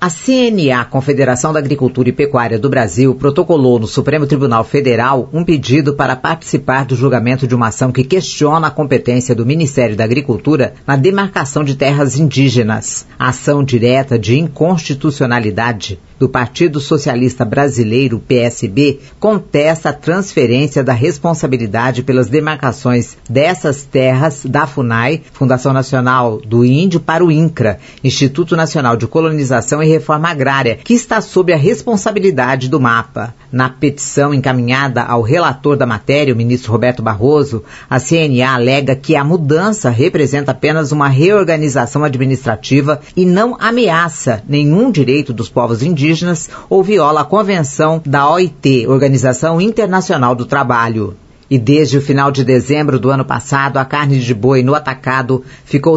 A CNA, Confederação da Agricultura e Pecuária do Brasil, protocolou no Supremo Tribunal Federal um pedido para participar do julgamento de uma ação que questiona a competência do Ministério da Agricultura na demarcação de terras indígenas. A ação direta de inconstitucionalidade do Partido Socialista Brasileiro, PSB, contesta a transferência da responsabilidade pelas demarcações dessas terras da FUNAI, Fundação Nacional do Índio, para o INCRA, Instituto Nacional de Colonização e Reforma Agrária, que está sob a responsabilidade do MAPA. Na petição encaminhada ao relator da matéria, o ministro Roberto Barroso, a CNA alega que a mudança representa apenas uma reorganização administrativa e não ameaça nenhum direito dos povos indígenas ou viola a Convenção da OIT, Organização Internacional do Trabalho. E desde o final de dezembro do ano passado, a carne de boi no atacado ficou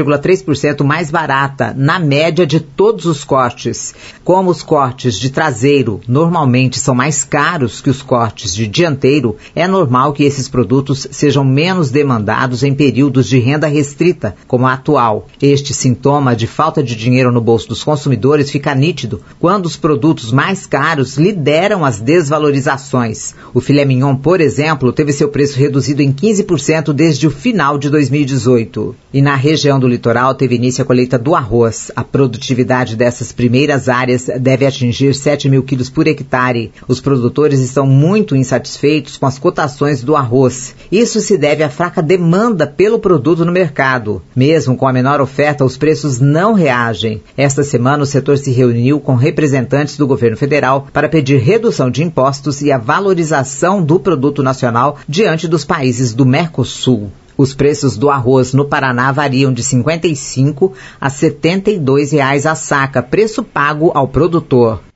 7,3% mais barata, na média de todos os cortes. Como os cortes de traseiro normalmente são mais caros que os cortes de dianteiro, é normal que esses produtos sejam menos demandados em períodos de renda restrita, como a atual. Este sintoma de falta de dinheiro no bolso dos consumidores fica nítido quando os produtos mais caros lideram as desvalorizações. O filé mignon, por exemplo, teve seu preço reduzido em 15% desde o final de 2018. E na região do litoral teve início a colheita do arroz. A produtividade dessas primeiras áreas deve atingir 7 mil quilos por hectare. Os produtores estão muito insatisfeitos com as cotações do arroz. Isso se deve à fraca demanda pelo produto no mercado. Mesmo com a menor oferta, os preços não reagem. Esta semana o setor se reuniu com representantes do governo federal para pedir redução de impostos e a valorização do produto nacional diante dos países do Mercosul. Os preços do arroz no Paraná variam de R$ 55 a R$ 72 a saca, preço pago ao produtor.